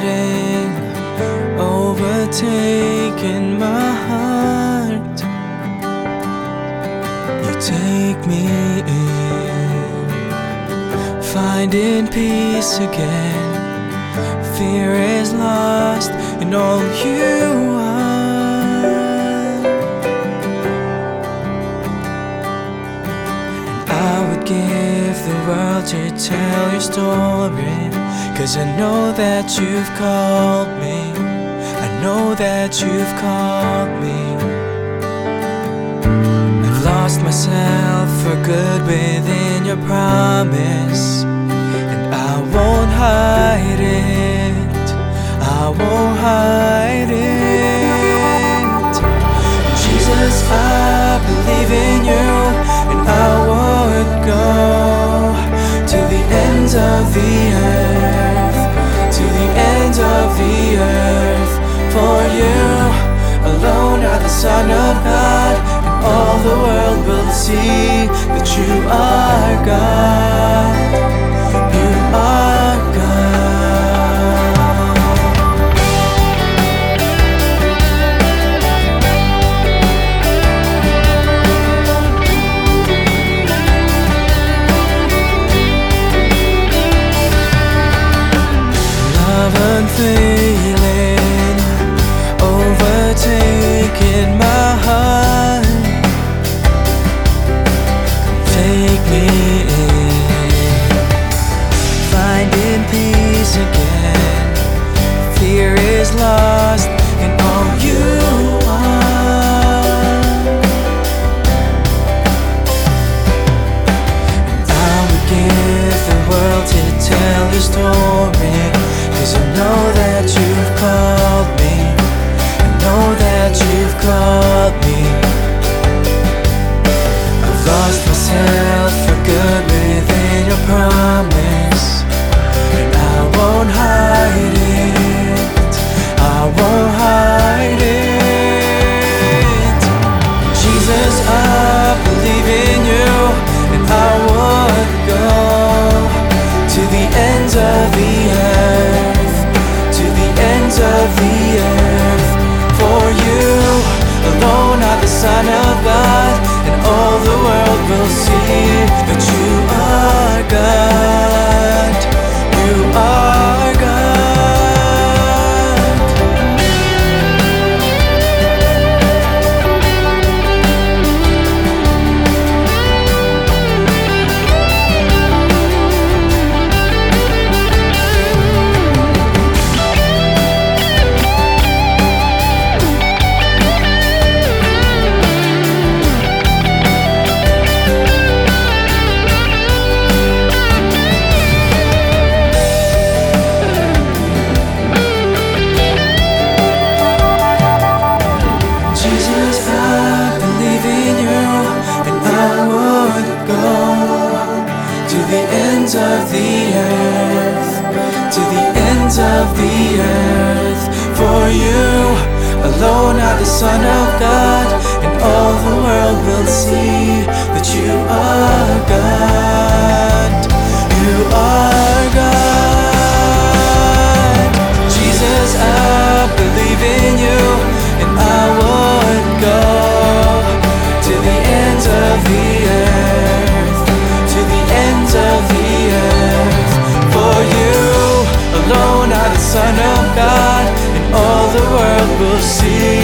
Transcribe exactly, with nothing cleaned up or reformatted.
hiding, overtaking my heart. You take me in, finding peace again. Fear is lost in all you are. And I would give the world to tell your story, 'cause I know that you've called me. I know that you've called me. I've lost myself for good within your promise, and I won't hide it, I won't hide it. Jesus, I believe in you, and I would go to the ends of the earth, to the ends of the earth. For you alone are the Son of God, and all the world will see that you are God. You are God. Love unfailing, overtaking my heart. Take me in, finding peace again. Fear is lost in all you are. And I would give the world to tell your story, 'cause I know that you've called me. I know that you've called me. I've lost myself for good within your promise, and I won't hide it, I won't hide it. Jesus, I believe in you, and I would go to the ends of the earth, to the ends of the earth. For you alone are the Son of God, and all the world will see that you are God. You are God. Of the earth, to the ends of the earth. For you alone are the Son of God, and all the world will see that you are God. You are God. Jesus, I believe in you, and I would go to the ends of the earth, to the ends of the earth. For you alone are the Son of God, and all the world will see